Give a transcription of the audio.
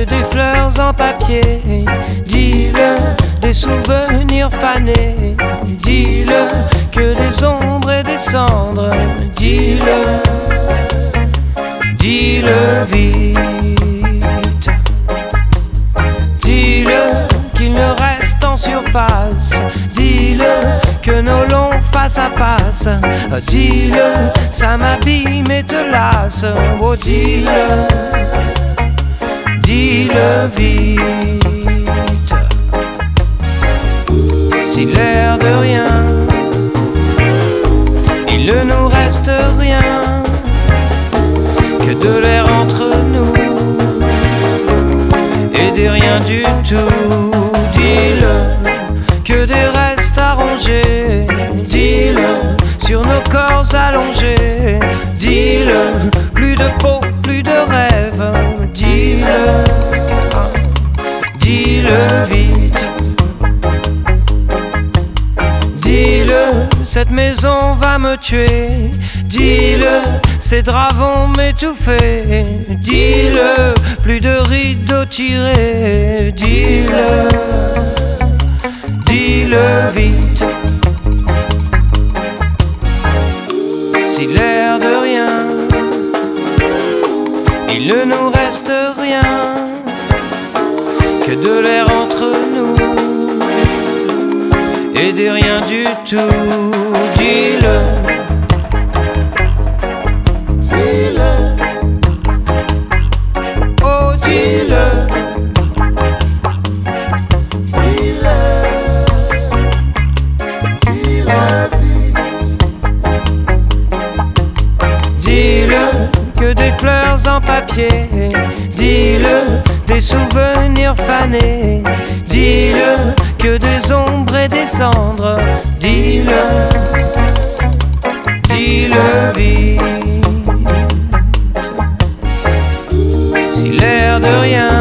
que des fleurs en papier. Dis-le, des souvenirs fanés. Dis-le, que des ombres et des cendres. Dis-le, dis-le vite. Dis-le, qu'il ne reste en surface. Dis-le, que nos longs face à face. Dis-le, ça m'abîme et te lasse. Oh, dis-le, dis-le vite. Si l'air de rien, il ne nous reste rien que de l'air entre nous et des rien du tout. Dis-le, que des restes à ronger. Dis-le, sur nos corps allongés. Dis-le, plus de peau, plus de rêve. Dis-le, dis-le vite. Dis-le, cette maison va me tuer. Dis-le, ces draps vont m'étouffer. Dis-le, plus de rideaux tirés. Dis-le, dis-le vite. Si l'air de rien, il ne nous reste rien que de l'air entre nous et des rien du tout. Dis-le, dis-le, oh dis-le, dis-le, dis-le vite. Dis-le, que des fleurs en papier. Dis-le, des souvenirs fanés. Dis-le, que des ombres et des cendres. Dis-le, dis-le vite. Si l'air de rien,